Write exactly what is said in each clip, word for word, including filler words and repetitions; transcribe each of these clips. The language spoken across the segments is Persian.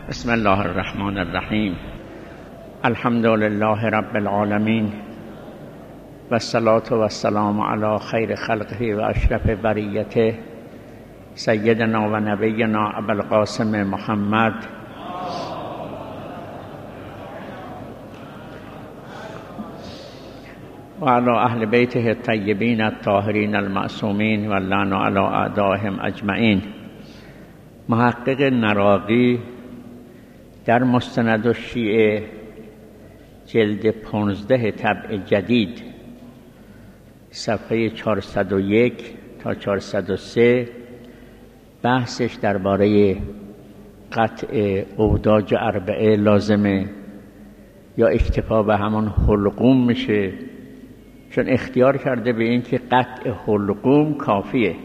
بسم الله الرحمن الرحیم. الحمد لله رب العالمین و الصلاة و السلام علی خیر خلقه و اشرف بریته سیدنا و نبینا ابوالقاسم محمد و علی اهل بیته الطیبین الطاهرین المعصومین و اللعن علی اعدائهم اجمعین. محقق نراقی در مستند الشیعه جلد پانزده طبع جدید صفحه چهارصد و یک تا چهارصد و سه بحثش درباره قطع اوداج اربعه لازمه یا اکتفا به همان حلقوم میشه، چون اختیار کرده به این که قطع حلقوم کافیه،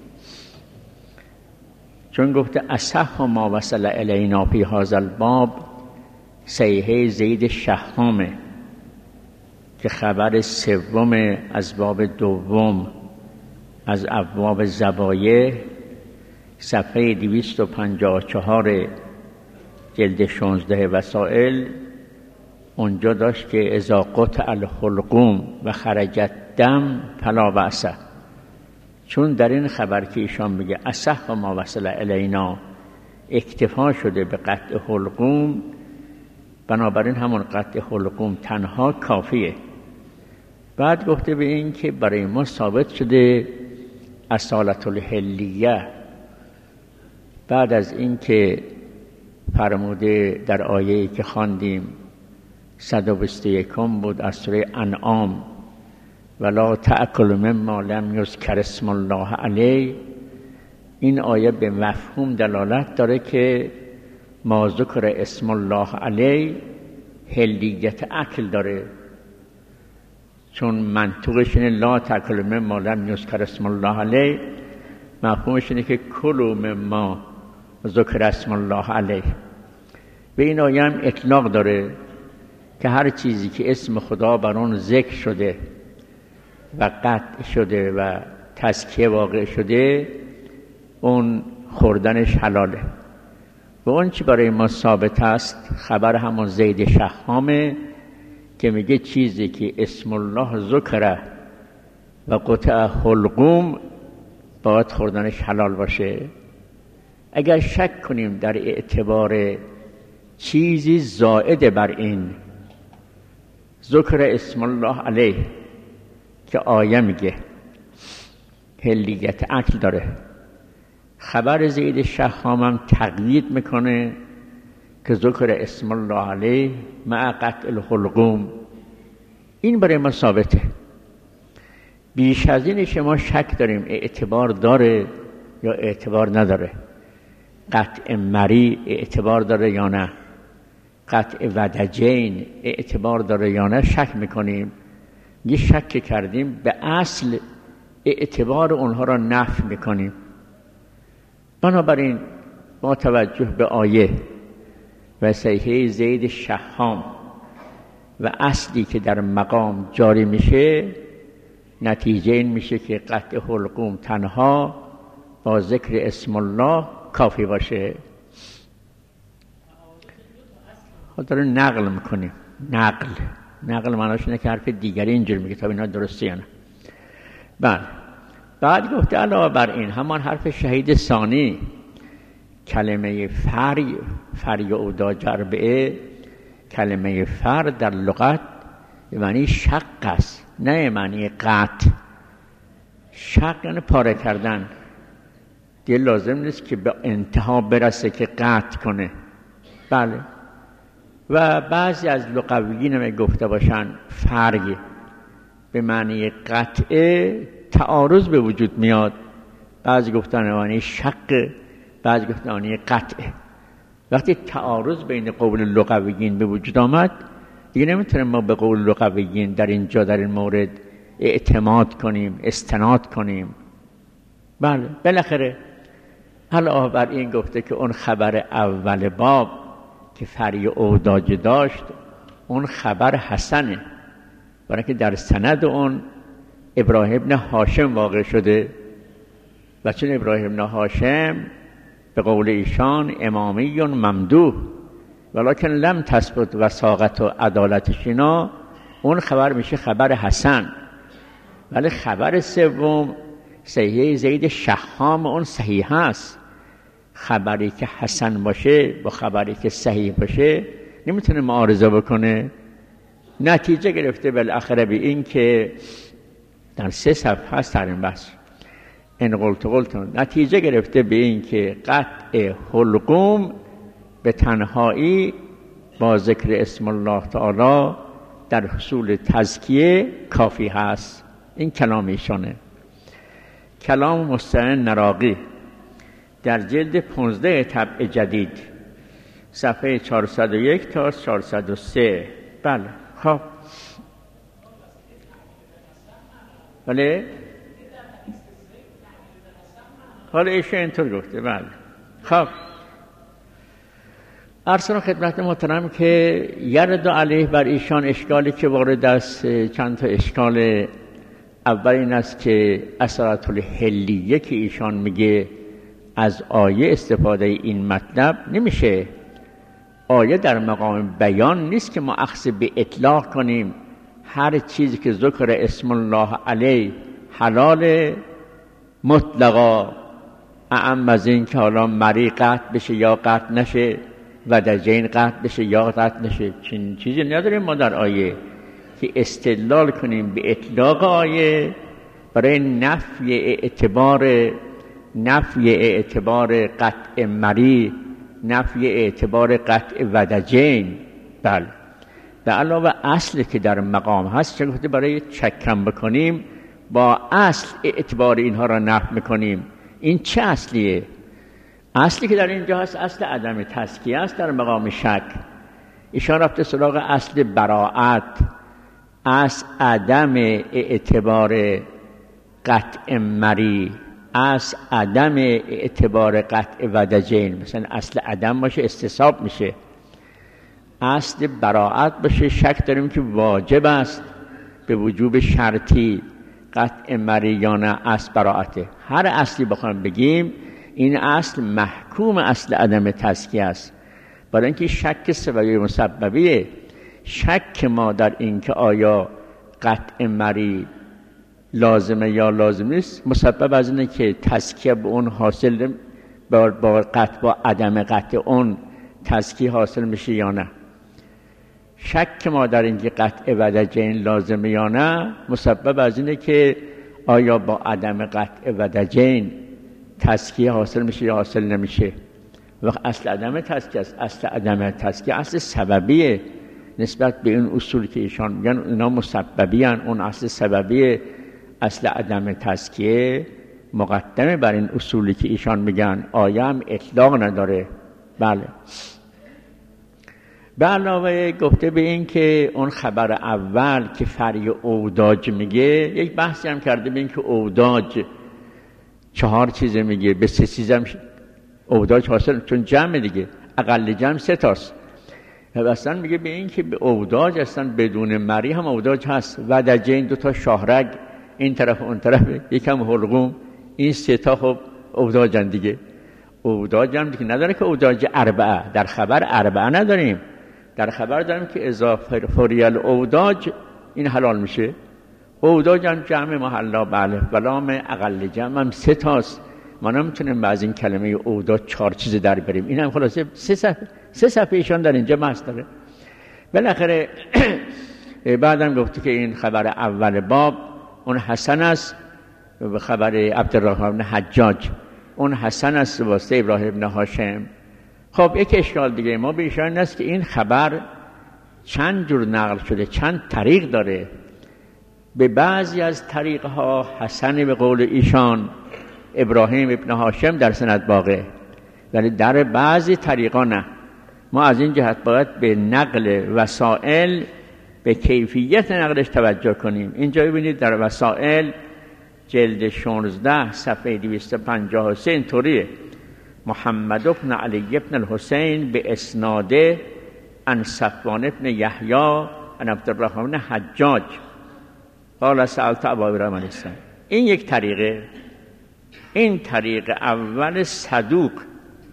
چون گفته اصح ما وصل الینا فی هذا الباب صیحه زید شهامه که خبر سوم از باب دوم از ابواب زبایه صفحه دویست و پنجاه و چهار جلد شانزده وسائل اونجا داشت که اذا قطع الحلقوم و خرجت دم فلا بأس، چون در این خبر که ایشان میگه اصح ما وصل الینا اکتفا شده به قطع حلقوم، بنابراین همون قطع حلقوم تنها کافیه. بعد گفته به این که برای ما ثابت شده اصالت الحلیه، بعد از این که فرموده در آیه‌ای که خواندیم صد و بیست و یکم بود از سوره انعام ولا تأکل مما لم یذکر اسم الله علیه، این آیه به مفهوم دلالت داره که ما ذکر اسم الله علیه حلیت اکل داره، چون منطوقش اینه لا تأکل مما لم یذکر اسم الله علیه، مفهومش اینه که کلوا مما ذکر اسم الله علیه. به این آیه هم اطلاق داره که هر چیزی که اسم خدا بر آن ذکر شده و قطع شده و تزکیه واقع شده اون خوردنش حلاله. و اون چی برای ما ثابت است خبر همون زید شهامه که میگه چیزی که اسم الله ذکره و قطع حلقوم باید خوردنش حلال باشه. اگر شک کنیم در اعتبار چیزی زائد بر این ذکر اسم الله علیه که آیه میگه حلیت اکل داره، خبر زید شهام هم تقیید میکنه که ذکر اسم الله علیه مع قطع الحلقوم، این برای ما ثابته. بیش از این شما شک داریم اعتبار داره یا اعتبار نداره، قطع مری اعتبار داره یا نه، قطع ودجین اعتبار داره یا نه شک میکنیم. یه شک کردیم به اصل اعتبار اونها را نفی میکنیم. بنابراین با توجه به آیه و صیحه زید شهام و اصلی که در مقام جاری میشه، نتیجه این میشه که قطع حلقوم تنها با ذکر اسم الله کافی باشه. خود داره نقل میکنیم. نقل نقل معناش اینه که حرف دیگری اینجور میگه تا اینا درسته یا نه. بله. بعد گفته علاوه بر این همان حرف شهید ثانی کلمه فری فری اوداج اربعه، کلمه فر در لغت به معنی شق است نه معنی قطع. شق یعنی پاره کردن، دیگه لازم نیست که به انتها برسه که قطع کنه. بله. و بعضی از لغویین هم گفته باشن فرق به معنی قطع تعارض به وجود میاد، بعضی گفتن معنی شق، بعضی گفتن معنی قطع. وقتی تعارض بین قول لغویین به وجود آمد دیگه نمیتونیم ما به قول لغویین در اینجا در این مورد اعتماد کنیم، استناد کنیم. بله. بالاخره علاوه بر این گفته که اون خبر اول باب که فری اوداج داشت اون خبر حسنه، برای که در سند اون ابراهیم بن هاشم واقع شده و چون ابراهیم بن هاشم به قول ایشان امامی ممدوح ولکن لم تثبت وثاقت و عدالتش، اینا اون خبر میشه خبر حسن. ولی خبر سوم صحیح زید شحام اون صحیح هست. خبری که حسن باشه با خبری که صحیح باشه نمیتونه معارضه بکنه. نتیجه گرفته بالاخره به این که در سه صفحه هست در این بحث، این قلت قلت نتیجه گرفته به این که قطع حلقوم به تنهایی با ذکر اسم الله تعالی در حصول تزکیه کافی هست. این کلام ایشانه. کلام مستعین نراقی در جلد پانزده طبع جدید صفحه چهارصد و یک تا چهارصد و سه. بله خب بله حالا ایشان اینطور گفته. بله خب عرض خدمت محترم که یرد علیه بر ایشان اشکالی که وارد است، چند تا اشکال. اول این است که اثرات الحلیه که ایشان میگه از آیه استفاده این مطلب نمیشه. آیه در مقام بیان نیست که ما اخذ به اطلاق کنیم هر چیزی که ذکر اسم الله علیه حلال مطلقا، اعم از این که حالا مری قطع بشه یا قطع نشه، ودجین قطع بشه یا قطع نشه. چنین چیزی نداریم ما در آیه که استدلال کنیم به اطلاق آیه برای نفی اعتبار نفی اعتبار قطع مری، نفی اعتبار قطع ودجین. بله به علاوه اصلی که در مقام هست چه گفته برای چکم بکنیم با اصل اعتبار اینها را نفی میکنیم. این چه اصلیه؟ اصلی که در اینجا هست اصل عدم تزکیه است در مقام شک. ایشان رفته سراغ اصل براعت، از عدم اعتبار قطع مری، از عدم اعتبار قطع ودجین. مثلا اصل عدم باشه استصحاب میشه، اصل براعت باشه شک داریم که واجب است به وجوب شرطی قطع مری یا نه اصل براعته. هر اصلی بخوایم بگیم این اصل محکوم اصل عدم تزکیه است، برای اینکه شک سببی مسببیه. شک ما در این که آیا قطع مری لازمه یا لازم نیست مسبب از اینه که تزکیه به اون حاصل، با قطع با عدم قطع اون تزکیه حاصل میشه یا نه. شک ما در این که قطع ودجین لازمه یا نه مسبب از اینه که آیا با عدم قطع ودجین تزکیه حاصل میشه یا حاصل نمیشه. وقت اصل عدم تزکیه است. اصل عدم تزکیه اصل سببیه نسبت به این اصول که ایشان میگن اینا مسببی هن. اون اصل سببیه، اصل عدم تزکیه مقدمه بر این اصولی که ایشان میگن. آیه هم اطلاق نداره. بله به علاوه گفته به این که اون خبر اول که فری اوداج میگه، یک بحثی هم کرده به این که اوداج چهار چیزه میگه، به سه چیزم اوداج حاصل، چون جمع دیگه اقل جمع سه تاست. اصلا میگه به این که به اوداج اصلا بدون مری هم اوداج هست. ودجین دو تا شاهرگ این طرف اون طرف، یکم حلقوم، این سه تا خب اوداجن دیگه. اوداج هم دیگه نداره که اوداج اربعه، در خبر اربعه نداریم. در خبر داریم که اذا فریال اوداج این حلال میشه. اوداج هم جمع محلا بله، ولام اقل جمع هم سه تاست. ما نمیتونیم از این کلمه اوداج چهار چیز در بریم. این هم خلاصه سه صفحه سه صفحه ایشان در اینجا بحث داره. بالاخره بعدم گفته که این خبر اول باب اون حسن است، خبر عبدالرحمن بن حجاج اون حسن است واسطه ابراهیم بن هاشم. خب یک اشکال دیگه ما به ایشان است که این خبر چند جور نقل شده، چند طریق داره. به بعضی از طریقها حسن به قول ایشان ابراهیم ابن هاشم در سند واقع، ولی در بعضی طریقا نه. ما از این جهت باید به نقل وسائل، به کیفیت نقلش توجه کنیم. اینجا ببینید در وسائل جلد شانزده صفحه دویست و پنجاه و سه اینطوریه: محمد بن علی بن الحسین به اسناده عن صفوان بن یحیی عن عبدالرحمن بن حجاج قال سألت ابا هریره. این یک طریقه. این طریق اول صدوق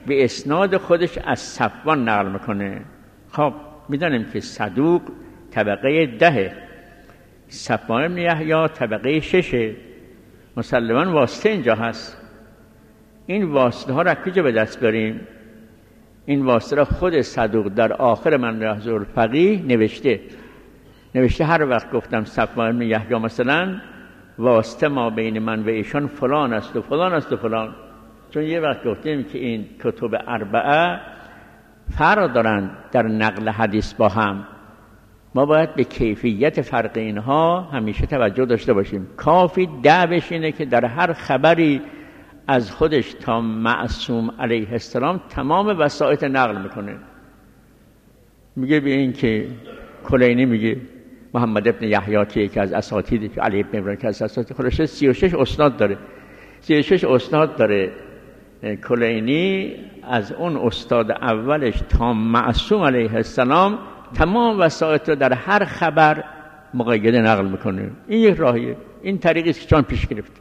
به اسناد خودش از صفوان نقل میکنه. خب میدانیم که صدوق طبقه ده، صفوان بن یحیی طبقه ششه، مسلماً واسطه اینجا هست. این واسطه ها را کجا به دست بریم؟ این واسطه را خود صدوق در آخر منبع الفقیه نوشته. نوشته هر وقت گفتم صفوان بن یحیی مثلا واسطه ما بین من و ایشان فلان است و فلان است و فلان، چون یه وقت گفتیم که این کتب اربعه فرق دارن در نقل حدیث با هم. ما باید به کیفیت فرق اینها همیشه توجه داشته باشیم. کافی دعوش اینه که در هر خبری از خودش تا معصوم علیه السلام تمام وسائط نقل میکنه. میگه به این که کلینی میگه محمد ابن یحیی که یکی از اساتید علی ابن ابراهیم که از اساتید خودش سی و شش اسناد داره، سی و شش اسناد داره کلینی. از اون استاد اولش تا معصوم علیه السلام تمام وسائط رو در هر خبر مقیده نقل میکنه. این یک راهیه، این طریقی است که چون پیش گرفته.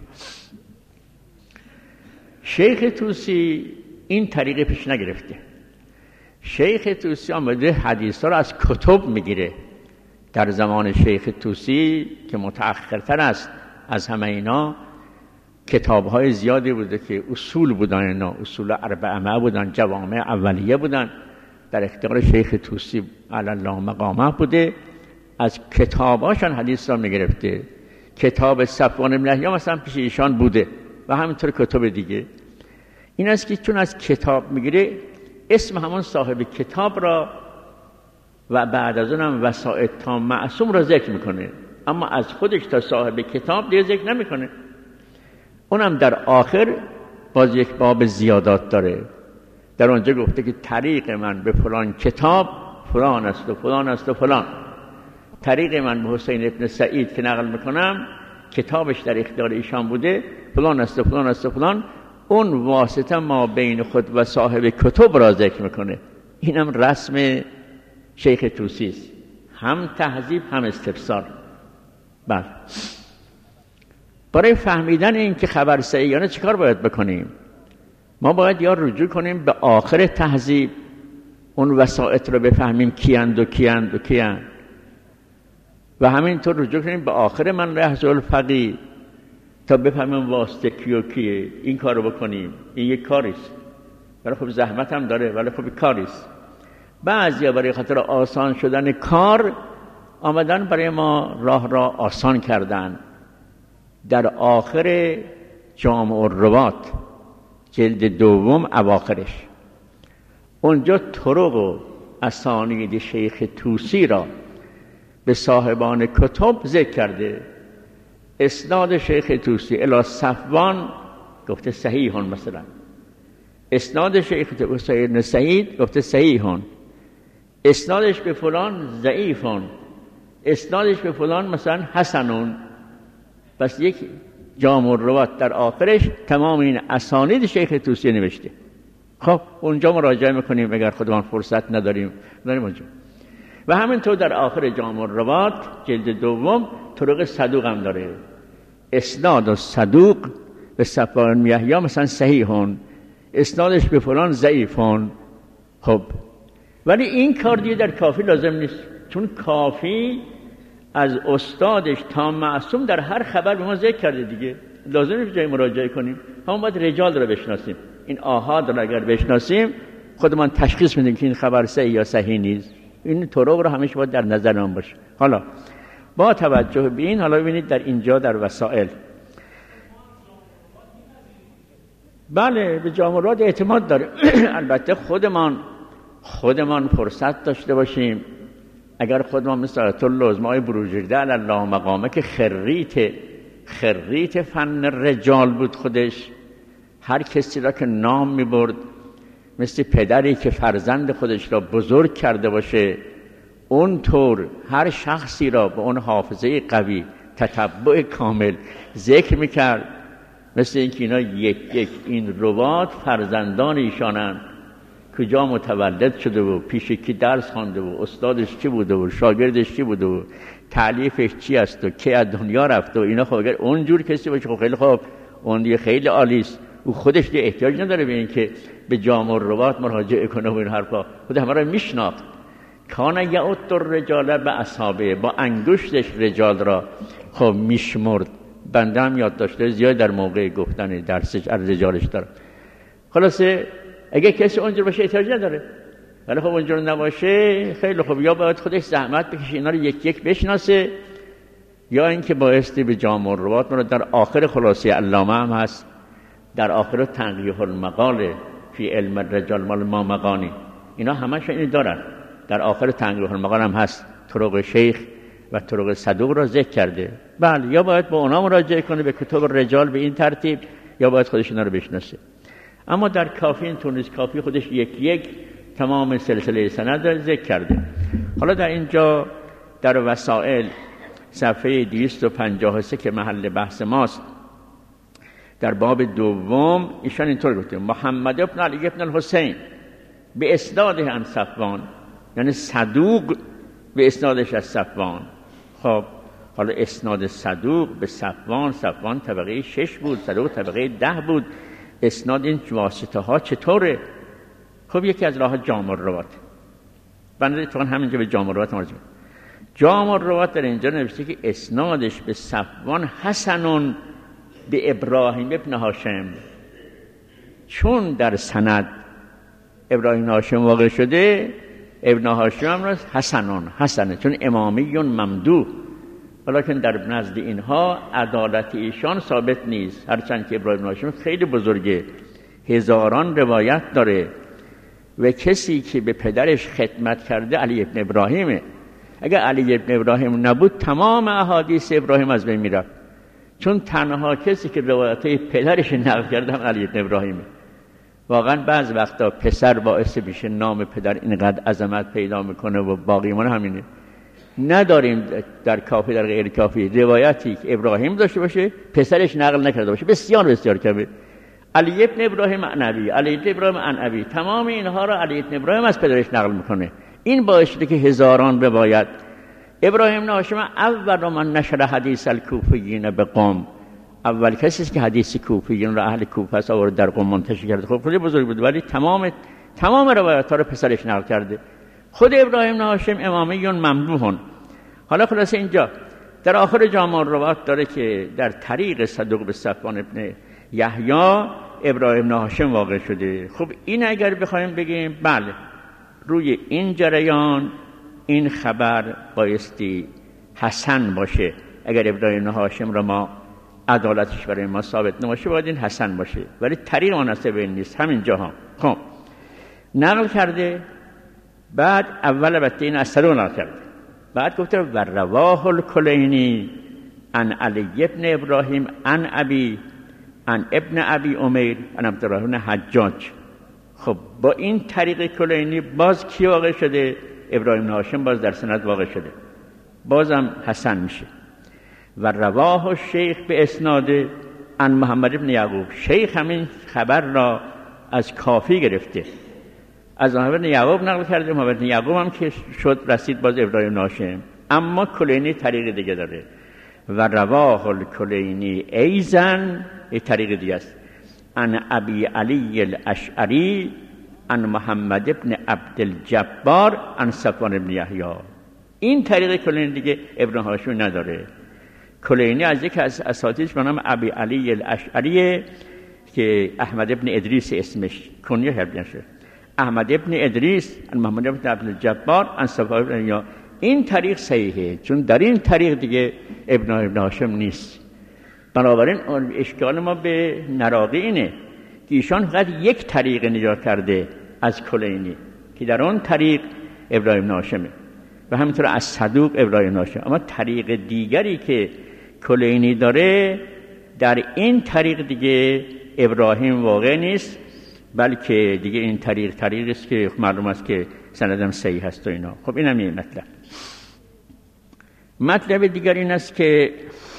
شیخ طوسی این طریقی پیش نگرفته. شیخ طوسی آمده حدیث ها رو از کتب میگیره. در زمان شیخ طوسی که متأخرتر است از همه اینا، کتاب های زیادی بوده که اصول بودن، اینا اصول اربعه بودن، جوامع اولیه بودن، در اختیار شیخ طوسی علی الله مقامه بوده. از کتاباشان حدیث را میگرفته. کتاب صفوان بن یحیی مثلا پیش ایشان بوده و همینطور کتاب دیگه. این است که چون از کتاب میگیره اسم همون صاحب کتاب را و بعد از اونم وسائط تا معصوم را ذکر میکنه، اما از خودش تا صاحب کتاب دیگه ذکر نمیکنه. اونم در آخر باز یک باب زیادات داره. در اونجا گفته که طریق من به فلان کتاب فلان است و فلان است و فلان. طریق من به حسین ابن سعید که نقل میکنم کتابش در اختیار ایشان بوده، فلان است و فلان است و فلان. اون واسطه ما بین خود و صاحب کتب را ذکر میکنه. اینم رسم شیخ طوسی است، هم تهذیب هم استفسار. بله، برای فهمیدن این که خبر صحیحانه چیکار باید بکنیم؟ ما باید یا رجوع کنیم به آخر تهذیب، اون وسائط رو بفهمیم کیند و کیند و کیند، و همینطور رجوع کنیم به آخر منبع الفقیه تا بفهمیم واسطه کی و کیه. این کار رو بکنیم. این یک کاریست، ولی خب زحمت هم داره، ولی خب کاریست. بعضیا برای خاطر آسان شدن کار آمدن برای ما راه را آسان کردن. در آخر جامع الروات جلد دوم اواخرش اونجا طرق و اسانید شیخ طوسی را به صاحبان کتب ذکر کرده. اسناد شیخ طوسی الی صفوان گفته صحیحون، مثلا اسناد شیخ طوسی بن سعید گفته صحیحون، اسنادش به فلان ضعیفون، اسنادش به فلان مثلا حسنون. بس یک جامع الروات در آخرش تمام این اسانید شیخ طوسی نوشته. خب اونجا مراجعه میکنیم اگر خودمان فرصت نداریم داریم اونجا. و همینطور در آخر جامع الروات جلد دوم طرق صدوق هم داره. اسناد و صدوق به صفوان بن یحیی مثلا صحیحون، اسنادش به فلان ضعیفون. خب ولی این کار دیگه در کافی لازم نیست، چون کافی از استادش تا معصوم در هر خبر به ما ذکر کرده دیگه. لازم نیست جای مراجعه کنیم. همون باید رجال رو بشناسیم. این آحاد رو اگر بشناسیم خودمان تشخیص میدیم که این خبر صحیح یا صحیح نیست. این طرق رو همیشه باید در نظرمان باشه. حالا با توجه به این، حالا ببینید در اینجا در وسائل، بله به جامع الروات اعتماد داره. البته خودمان خودمان فرصت داشته باشیم. اگر خودمان مثل آیت الله عظمای بروجرده علی الله مقامه که خریت خریت فن رجال بود، خودش هر کسی را که نام می برد مثل پدری که فرزند خودش را بزرگ کرده باشه، اونطور هر شخصی را به اون حافظه قوی، تتبع کامل ذکر میکرد. مثل اینکه اینا یک یک این روات فرزندان ایشانن، کجا متولد شده و پیش کی درس خوانده و استادش چی بوده و شاگردش چی بوده و تعلیفش چی است و کی از دنیا رفته و اینا. خب اگر اونجور کسی باشه خب خیلی خوب، اون دیگه خیلی عالی است. او خودش دیگه احتیاج نداره به این که به جامع الروات مراجعه کنه و این حرفا، خود همه رو میشناخت. کان یعد الرجال به اصحابه، با انگشتش رجال را خب میشمرد. بنده هم یاد داشته زیاد در موقع گفتن درسش از رجالش دارم. خلاصه اگه کسی اونجور باشه احتیاج نداره، ولی خب اونجور نباشه خیلی خوب، یا باید خودش زحمت بکشه اینا رو یک یک بشناسه، یا اینکه بایستی به جامع الروات رو در آخر خلاصه علامه هم هست، در آخر تنقیح المقال فی علم الرجال مال ما مقانی، اینا همش اینو دارن. در آخر تنقیح المقال هم هست طرق شیخ و طرق صدوق را ذکر کرده. بله، یا باید با اونا مراجعه کنه به کتب رجال به این ترتیب، یا باید خودش اینا رو بشناسه. اما در کافی این تونس کافی خودش یک یک تمام سلسله سند را ذکر کرده. حالا در اینجا در وسائل صفحه دویست و پنجاه و سه که محل بحث ماست، در باب دوم ایشان اینطور گفته: محمد ابن علی ابن الحسین به اسناده عن صفوان، یعنی صدوق به اسنادش از صفوان. خب حالا اسناد صدوق به صفوان، صفوان طبقه شش بود، صدوق طبقه ده بود، اسناد این واسطه ها چطوره؟ خب یکی از راه جامع الروات، بنده اتفاقا همینجا به جامع الروات مراجعه. جامع الروات در اینجا نوشته که اسنادش به صفوان حسنون به ابراهیم ابن هاشم، چون در سند ابراهیم هاشم واقع شده، ابن هاشم هم راست حسنون حسنه، چون امامیون ممدوح، ولیکن در نزد اینها عدالت ایشان ثابت نیست، هرچند که ابراهیم هاشم خیلی بزرگه، هزاران روایت داره و کسی که به پدرش خدمت کرده علی ابن ابراهیمه. اگر علی ابن ابراهیم نبود تمام احادیث ابراهیم از بین میرفت، چون تنها کسی که روایت پدرش نقل کرده هم علی ابن ابراهیمه. واقعا بعض وقتا پسر باعث میشه نام پدر اینقدر عظمت پیدا میکنه و باقی من همینه. نداریم در کافی در غیر کافی روایتی که ابراهیم داشته باشه پسرش نقل نکرده باشه، بسیار بسیار کمه. علی ابن ابراهیم عن ابی، علی ابن ابراهیم عن ابی، تمام اینها را علی ابن ابراهیم از پدرش نقل میکنه. این باعث شده که هزاران روایت. ابراهیم بن هاشم اول من نشر حدیث الکوفیین به قم، اول کسی است که حدیث کوفیین را اهل کوفه است آورد در قم منتشر کرده. خب خیلی بزرگ بود، ولی تمام تمام روایت ها رو پسرش نقل کرده. خود ابراهیم بن هاشم امامیون ممدوحون. حالا خلاصه اینجا در آخر جامع الروات داره که در طریق صدوق به صفوان ابن یحیی ابراهیم بن هاشم واقع شده. خب این اگر بخوایم بگیم بله، روی این جریان این خبر بایستی حسن باشه. اگر ابراهیم بن هاشم را ما عدالتش برای ما ثابت نباشه باید این حسن باشه، ولی طریق مناسب این نیست. همین جاها خب نقل کرده، بعد اول البته این از صدوق نقل کرده، بعد گفته و رواه الکلینی عن علی ابن ابراهیم عن ابی عن ابن ابی امیر عن عبدالله بن حجاج. خب با این طریق کلینی باز کی واقع شده؟ ابراهیم بن هاشم باز در سند واقع شده، بازم حسن میشه. و رواه الشیخ به اسناد عن محمد ابن یعقوب، شیخ همین خبر را از کافی گرفته، از محمد ابن یعقوب نقل کرده. محمد ابن یعقوب هم که شد رسید باز ابراهیم بن هاشم، اما کلینی طریق دیگه داره. و رواه الکلینی ایزن، این طریق دیگه است، عن ابی علی الاشعری عن محمد ابن عبدالجبار عن صفوان ابن یحیی. این طریق کلینی دیگه ابن هاشم نداره. کلینی از یک از اساتیدش به نام ابی علی الاشعری که احمد ابن ادریس اسمش کنیه هر شد، احمد ابن ادریس عن محمد ابن عبدالجبار عن صفوان ابن یحیی. این طریق صحیحه، چون در این طریق دیگه ابن ابن هاشم نیست. بنابراین اشکال ما به نراقی اینه که ایشان فقط یک طریق نجات کرده از کلینی که در اون طریق ابراهیم بن هاشمه و همینطور از صدوق ابراهیم بن هاشم. اما طریق دیگری که کلینی داره در این طریق دیگه ابراهیم واقع نیست، بلکه دیگه این طریق طریقی است که معلوم است که سندم صحیح هست و اینا. خب اینم یه مطلب. مطلب دیگر این است که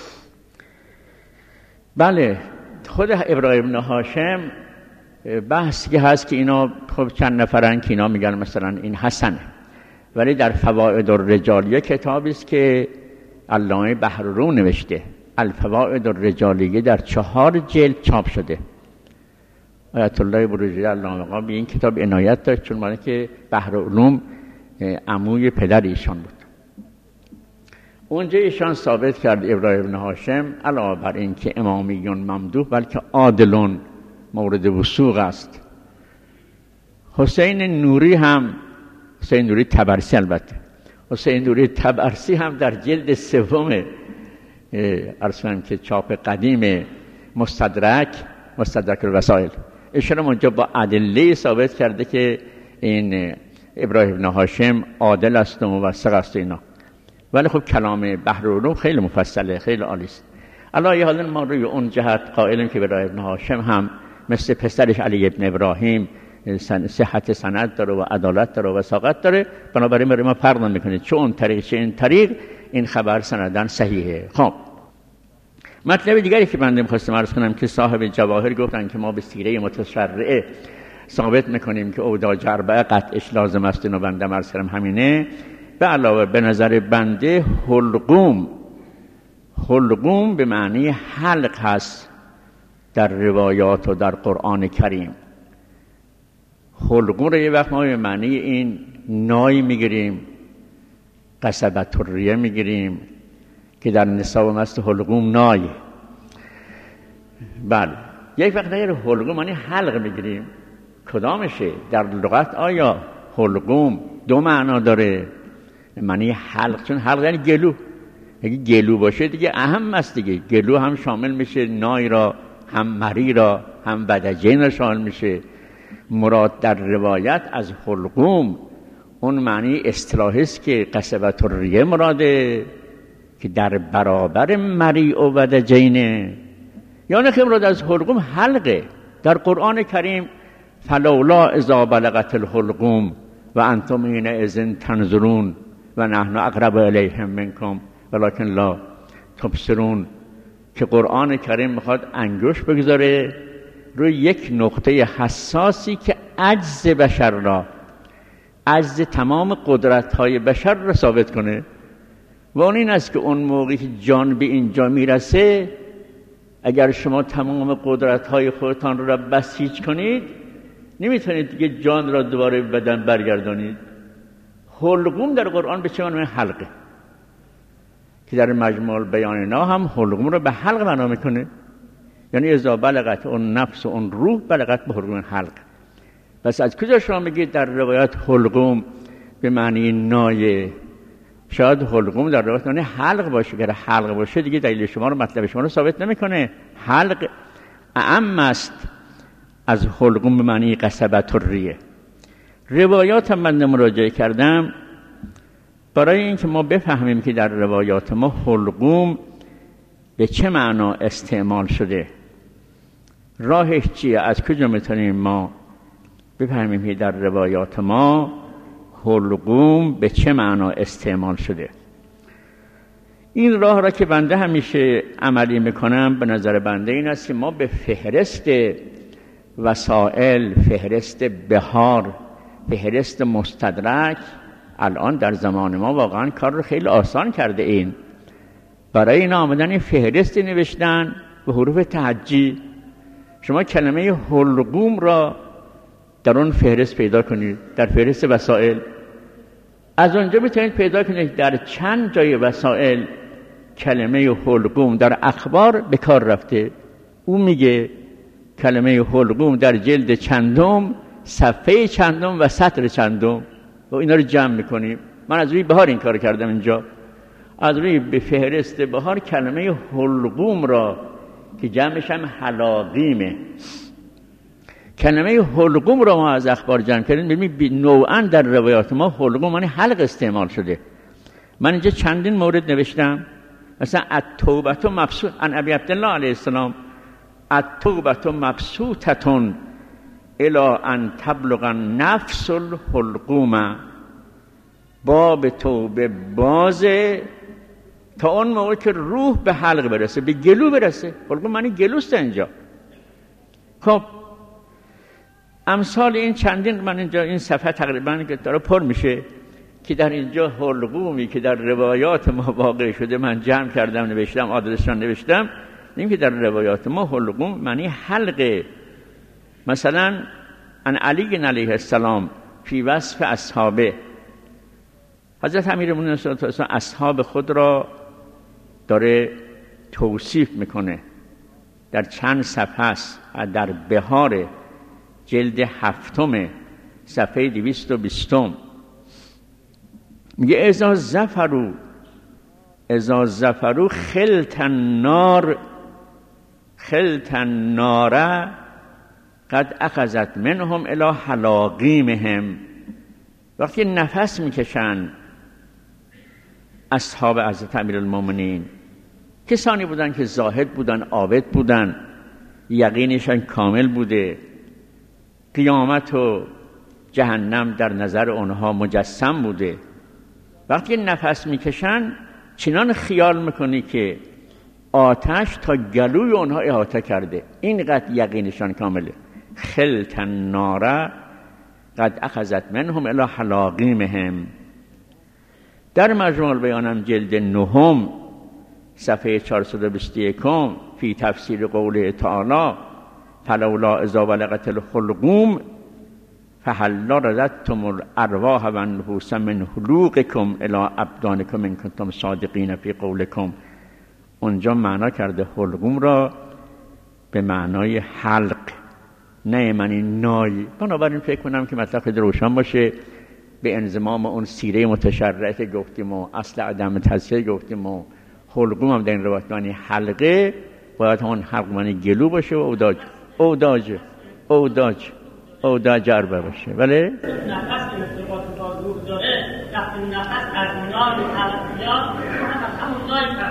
بله خود ابراهیم بن هاشم بحثی که هست که اینا خب چند نفرن که اینا میگن مثلا این حسنه، ولی در فوائد الرجالیه کتابی است که علامه بحرالروم نوشته، الفوائد الرجالیه در چهار جلد چاپ شده. آیت الله بروجردی علامه مقام به این کتاب عنایت داشت، چون معنی که بحرالعلوم عموی پدر ایشان بود. اونجا ایشان ثابت کرد ابراهیم بن هاشم علاوه بر این که امامیون ممدوح بلکه عادلون مورد وثوق است. حسین نوری هم، حسین نوری طبرسی البته، حسین نوری طبرسی هم در جلد سوم ارسلم که چاپ قدیم مستدرک مستدرک الوسائل ایشان اونجا با ادله ثابت کرده که این ابراهیم بن هاشم عادل است و موثق است اینا. ولی خب کلام بحرالعلوم خیلی مفصله، خیلی عالی است. علاوه حالا ما روی اون جهت قائلیم که ابراهیم بن هاشم هم مثل پسرش علی ابن ابراهیم صحت سند داره و عدالت داره و وثاقت داره، بنابراین برای ما فرق نمیکنه چه اون طریق چه این طریق این خبر سندن صحیحه. خب مطلب دیگری که بنده می‌خواستم عرض کنم که صاحب جواهر گفتن که ما به سیره متشرعه ثابت میکنیم که اوداج اربعه قطعش لازم است، اینو بنده عرض کردم همینه. به علاوه به نظر بنده حلقوم حلقوم به معنی حلق هست در روایات و در قرآن کریم. حلقوم رو یه وقت ما به معنی این نای میگیریم، قصبت الریه میگیریم که در نساء مست حلقوم نای. بله یک وقت غیر حلقوم معنی حلق میگیریم. کدامشه؟ در لغت آیا حلقوم دو معنا داره؟ معنی حلق، چون حلق یعنی گلو، اگه گلو باشه دیگه اهم است دیگه. گلو هم شامل میشه نای را، هم مری را، هم بدجین را شامل میشه. مراد در روایت از حلقوم اون معنی اصطلاحی است که قصبت الریه مراده که در برابر مری و بدجینه، یعنی که مراد از حلقوم حلقه. در قرآن کریم فلولا اذا بلغت الحلقوم و انتم حینئذ تنظرون و نحن اقرب الیهم منکم ولکن لا تبصرون، که قرآن کریم میخواد انگشت بگذاره روی یک نقطه حساسی که عجز بشر را، عجز تمام قدرت‌های بشر را ثابت کنه. و اون این است که اون موقعی که جان به اینجا میرسه، اگر شما تمام قدرت‌های خودتان را بسیج کنید نمیتونید دیگه جان را دوباره به بدن برگردانید. حلقوم در قرآن به چه معنی؟ حلقه، که در مجموع البیان اینا هم حلقوم رو به حلق معنا میکنه، یعنی اذا بلغت اون نفس و اون روح بلغت به حلقوم حلق. پس از کجا شما میگید در روایت حلقوم به معنی نایه؟ شاید حلقوم در روایت معنی حلق باشه، اگر حلق باشه دیگه دلیل شما رو، مطلب شما رو ثابت نمیکنه. حلق اعم است از حلقوم به معنی قصبت الریه. روایات هم من مراجعه کردم برای اینکه ما بفهمیم که در روایات ما حلقوم به چه معنا استعمال شده، راهش چیه، از کجا میتونیم ما بفهمیم که در روایات ما حلقوم به چه معنا استعمال شده. این راه را که بنده همیشه عملی میکنم به نظر بنده این است که ما به فهرست وسائل، فهرست بهار، فهرست مستدرک، الان در زمان ما واقعا کار رو خیلی آسان کرده. این برای این آمدن فهرستی نوشتن به حروف تهجی. شما کلمه حلقوم را در اون فهرست پیدا کنید، در فهرست وسائل. از اونجا میتونید پیدا کنید در چند جای وسائل کلمه حلقوم در اخبار به کار رفته. او میگه کلمه حلقوم در جلد چندم، صفحه چندم و سطر چندم، و اینا رو جمع میکنیم. من از روی بهار این کار کردم اینجا، از روی به فهرست بهار کلمه حلقوم را که جمعش هم حلاقیمه، کلمه حلقوم را ما از اخبار جمع کردیم. ببینید نوعا در روایات ما حلقوم معنی حلق استعمال شده. من اینجا چندین مورد نوشتم، مثلا التوبه مبسوط عن ابی عبدالله علیه السلام، التوبه مبسوطه الی ان تبلغ نفس الحلقوم، باب توبه بازه تا اون موقع که روح به حلق برسه، به گلو برسه. حلقوم معنی گلوست اینجا. خب امثال این چندین، من اینجا این صفحه تقریبا که داره پر میشه که در اینجا حلقومی که در روایات ما واقع شده من جمع کردم نوشتم، آدرسشان نوشتم. این که در روایات ما حلقوم معنی حلقه، مثلا ان علی علیه السلام فی وصف اصحابه، حضرت امیرالمومنین صلی الله علیه و آله اصحاب خود را داره توصیف میکنه در چند صفحه است، در بهار جلد هفتم صفحه دویست و بیستم میگه اذا زفرو اذا زفرو خلط النار خلط النار قد اخذت منهم الی حلاقیمهم. وقتی نفس میکشن اصحاب حضرت امیرالمومنین کسانی بودن که زاهد بودن، عابد بودن، یقینشان کامل بوده، قیامت و جهنم در نظر اونها مجسم بوده. وقتی نفس میکشن چنان خیال میکنی که آتش تا گلوی اونها احاطه کرده، اینقدر یقینشان کامله. خلط النار قد اخذت منهم الی حلاقیمهم. در مجموع البیانم جلد نهم صفحه چهارصد و بیست و یک فی تفسیر قوله تعالی فلولا اذا بلغت الحلقوم فهلا رددتم الارواح و النفوس من حلوقکم الی ابدانکم ان کنتم صادقین فی قولکم. اونجا معنا کرده حلقوم را به معنای حلق، نه معنی نای. بنابراین فکر کنم که مطلب خیلی روشن باشه. به انضمام اون سیره متشرعه که گفتیم و اصل عدم تصحیح گفتیم و حلقوم هم در این روایت معنی حلقه، باید همون حلق معنی گلو باشه و اوداج اوداج اوداج اوداج عربه باشه. ولی نفس ارتباط با روح داره، وقتی نفس از نار میاد همون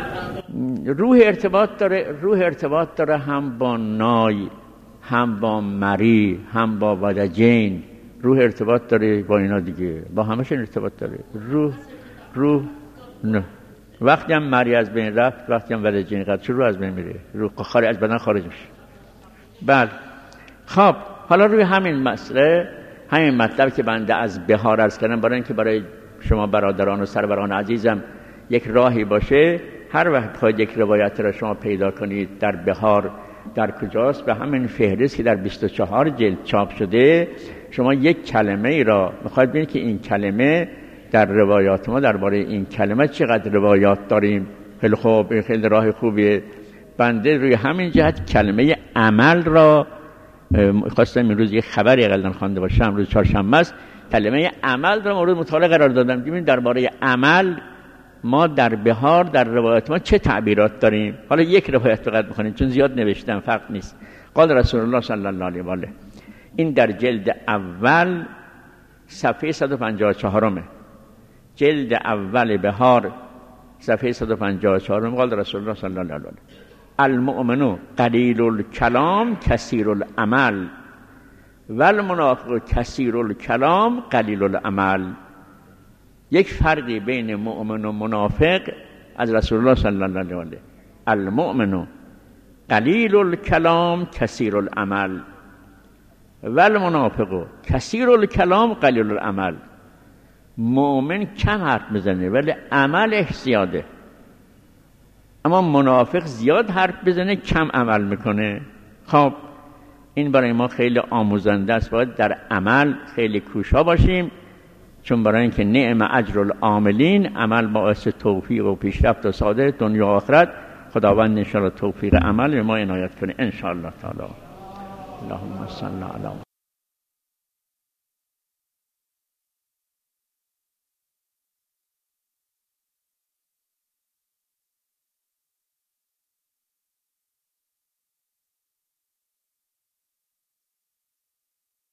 نای روح ارتباط داره. روح ارتباط داره هم با نای، هم با مری، هم با ودجین. روح ارتباط داره با اینا دیگه، با همشون ارتباط داره. روح روح نه وقتی هم مری از بین رفت، وقتی هم ودجین قد شد، روح از بین میره، روح خارج از بدن خارج میشه. بله خب حالا روی همین مسئله، همین مطلب که بنده از بهار عرض کردم، برای اینکه برای شما برادران و سروران عزیزم یک راهی باشه، هر وقت خواهید یک روایت را شما پیدا کنید در بهار در کجاست، به همین فهرست که در بیست و چهار جلد چاپ شده، شما یک کلمه ای را میخواید ببینید که این کلمه در روایات ما درباره این کلمه چقدر روایات داریم. خیلی خوب، خیلی راه خوبیه. بنده روی همین جهت کلمه عمل را خواستم این روز یک خبری اقلن خوانده باشم، روز چهارشنبه است، کلمه عمل را مورد مطالعه قرار دادم. ببینید درباره عمل ما در بهار در روایت ما چه تعبیرات داریم. حالا یک روایت فقط بخونیم چون زیاد نوشتم، فرق نیست. قال رسول الله صلی الله علیه و آله، این در جلد اول صفحه صد و پنجاه و چهار، جلد اول بهار صفحه صد و پنجاه و چهار. قال رسول الله صلی الله علیه و آله المؤمن قلیل الکلام کثیر العمل والمنافق کثیر الکلام قلیل العمل. یک فرقی بین مؤمن و منافق از رسول الله صلی الله علیه و آله: المؤمن قلیل الکلام کثیر العمل والمنافق کثیر الکلام قلیل العمل. مؤمن کم حرف میزنه ولی عملش زیاده، اما منافق زیاد حرف بزنه کم عمل میکنه. خب این برای ما خیلی آموزنده است، باید در عمل خیلی کوشا باشیم، چون برای اینکه نعم اجر العاملین، عمل باعث توفیق و پیشرفت و سعادت دنیا و آخرت. خداوند ان شاء الله توفیق عمل به ما عنایت کنه ان شاء الله تعالی. اللهم صل علی